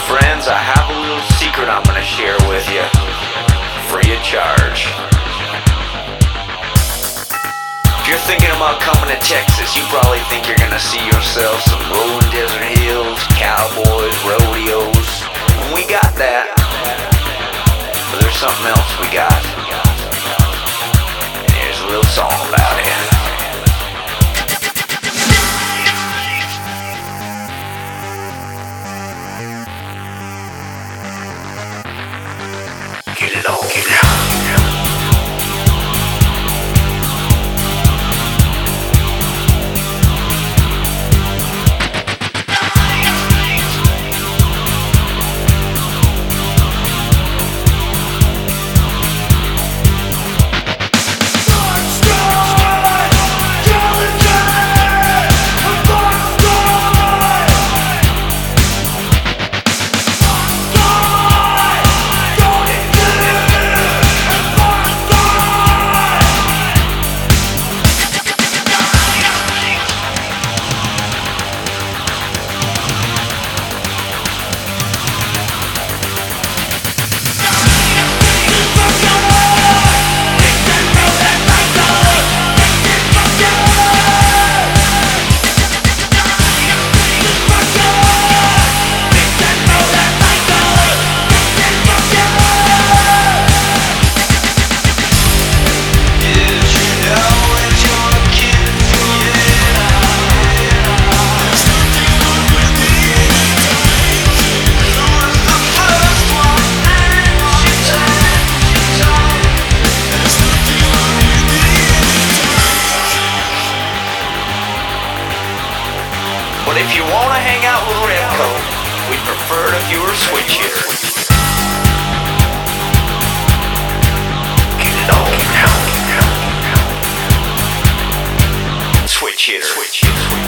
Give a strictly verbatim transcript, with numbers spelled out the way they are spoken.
friends, I have a little secret I'm gonna share with you, free of charge. If you're thinking about coming to Texas, you probably think you're gonna see yourself some rolling desert hills, cowboys, rodeos, and we got that. But there's something else we got, and here's a little song about it. Get it on, get it on. But if you want to hang out with Redcoat, we'd prefer it if you were a switch hitter. Get it on, get it on, get it on. Switch hitter. Switch hitter.